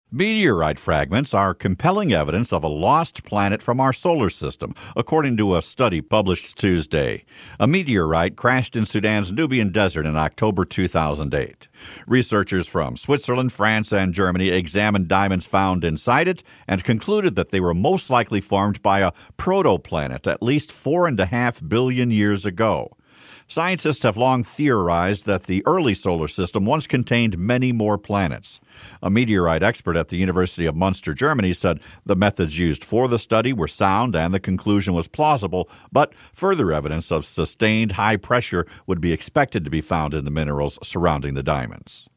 Meteorite fragments are compelling evidence of a lost planet from our solar system, according to a study published Tuesday. A meteorite crashed in Sudan's Nubian Desert in October 2008. Researchers from Switzerland, France, and Germany examined diamonds found inside it and concluded that they were most likely formed by a protoplanet at least 4.5 billion years ago. Scientists have long theorized that the early solar system once contained many more planets. A meteorite expert at the University of Munster, Germany, said the methods used for the study were sound and the conclusion was plausible, but further evidence of sustained high pressure would be expected to be found in the minerals surrounding the diamonds.